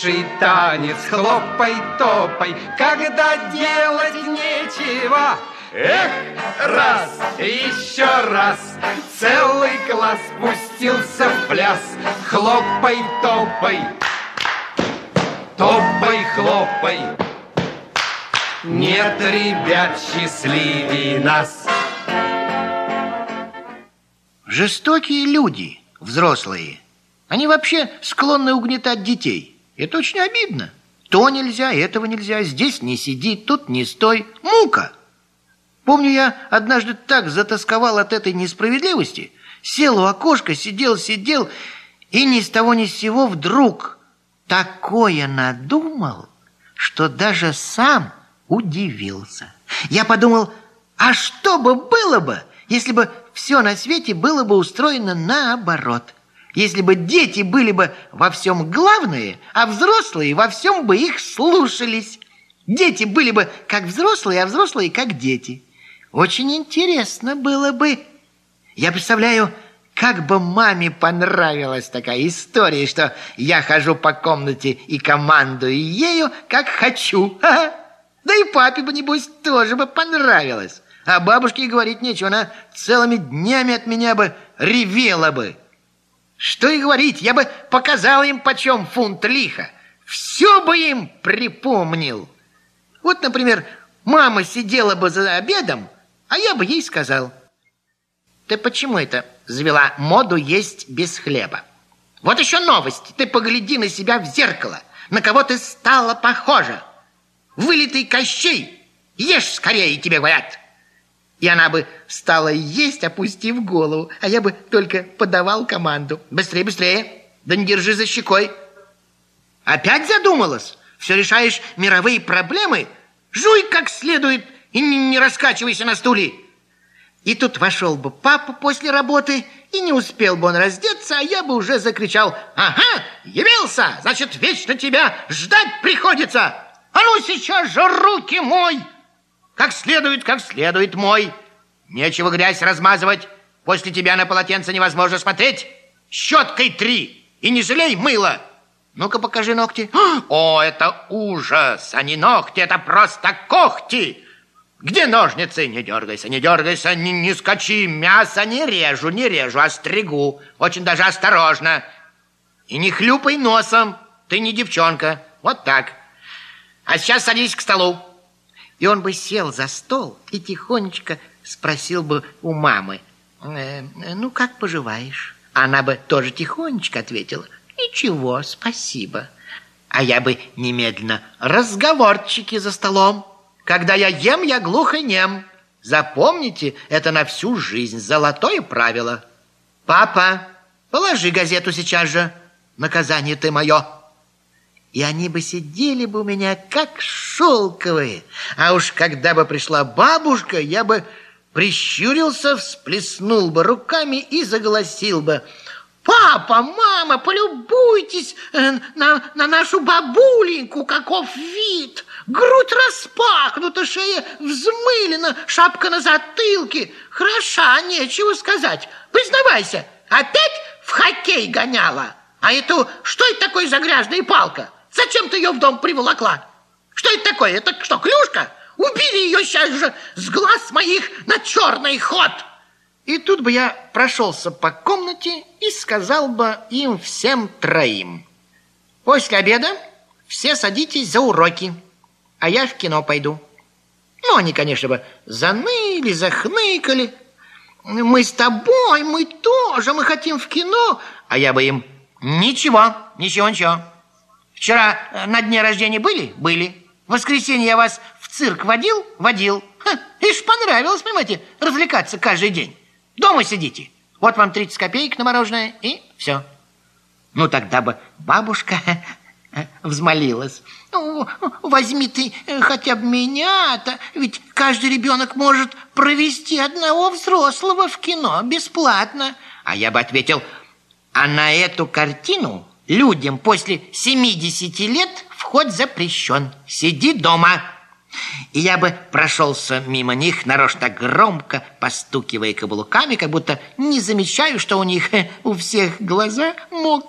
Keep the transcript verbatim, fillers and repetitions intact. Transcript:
Танец, хлопай, топай, когда делать нечего. Эх, раз, еще раз, целый класс пустился в пляс. Хлопай, топай, топай, хлопай. Нет ребят счастливее нас. Жестокие люди, взрослые, они вообще склонны угнетать детей. Это очень обидно. То нельзя, этого нельзя, здесь не сиди, тут не стой. Мука! Помню, я однажды так затосковал от этой несправедливости, сел у окошка, сидел, сидел, и ни с того ни с сего вдруг такое надумал, что даже сам удивился. Я подумал, а что бы было бы, если бы все на свете было бы устроено наоборот? Если бы дети были бы во всем главные, а взрослые во всем бы их слушались. Дети были бы как взрослые, а взрослые как дети. Очень интересно было бы. Я представляю, как бы маме понравилась такая история, что я хожу по комнате и командую ею, как хочу. Ха-ха. Да и папе бы, небось, тоже бы понравилось. А бабушке и говорить нечего, она целыми днями от меня бы ревела бы. Что и говорить, я бы показал им, почем фунт лиха. Все бы им припомнил. Вот, например, мама сидела бы за обедом, а я бы ей сказал: ты почему это завела моду есть без хлеба? Вот еще новость. Ты погляди на себя в зеркало. На кого ты стала похожа? Вылитый Кощей. Ешь скорее, тебе говорят. И она бы стала есть, опустив голову, а я бы только подавал команду. Быстрее, быстрее, да не держи за щекой. Опять задумалась? Все решаешь мировые проблемы? Жуй как следует и не, не раскачивайся на стуле. И тут вошел бы папа после работы, и не успел бы он раздеться, а я бы уже закричал: ага, явился, значит, вечно тебя ждать приходится. А ну сейчас же руки мой! Как следует, как следует мой. Нечего грязь размазывать. После тебя на полотенце невозможно смотреть. Щеткой три. И не жалей мыла. Ну-ка, покажи ногти. О, это ужас. А не ногти, это просто когти. Где ножницы? Не дергайся, не дергайся, не, не скачи. Мясо не режу, не режу, а стригу. Очень даже осторожно. И не хлюпай носом. Ты не девчонка. Вот так. А сейчас садись к столу. И он бы сел за стол и тихонечко спросил бы у мамы: э, ну, как поживаешь? Она бы тоже тихонечко ответила: ничего, спасибо. А я бы немедленно: разговорчики за столом. Когда я ем, я глухонем. Запомните, это на всю жизнь золотое правило. Папа, положи газету сейчас же. Наказание ты мое. И они бы сидели бы у меня как шелковые. А уж когда бы пришла бабушка, я бы прищурился, всплеснул бы руками и заголосил бы: папа, мама, полюбуйтесь на, на нашу бабуленьку, каков вид! Грудь распахнута, шея взмылена, шапка на затылке. Хороша, нечего сказать. Признавайся, опять в хоккей гоняла? А это что это такое за грязная палка? Зачем ты ее в дом приволокла? Что это такое? Это что, клюшка? Убери ее сейчас же с глаз моих на черный ход. И тут бы я прошелся по комнате и сказал бы им всем троим: после обеда все садитесь за уроки, а я в кино пойду. Ну, они, конечно бы, заныли, захныкали. Мы с тобой, мы тоже, мы хотим в кино. А я бы им: ничего, ничего, ничего. Вчера на дне рождения были? Были. В воскресенье я вас в цирк водил? Водил. Ха, ишь, понравилось, понимаете, развлекаться каждый день. Дома сидите. Вот вам тридцать копеек на мороженое, и все. Ну, тогда бы бабушка взмолилась: ну, возьми ты хотя бы меня-то, ведь каждый ребенок может провести одного взрослого в кино бесплатно. А я бы ответил: а на эту картину людям после семидесяти лет вход запрещен. Сиди дома. И я бы прошелся мимо них нарочно громко, постукивая каблуками, как будто не замечаю, что у них у всех глаза мокрые.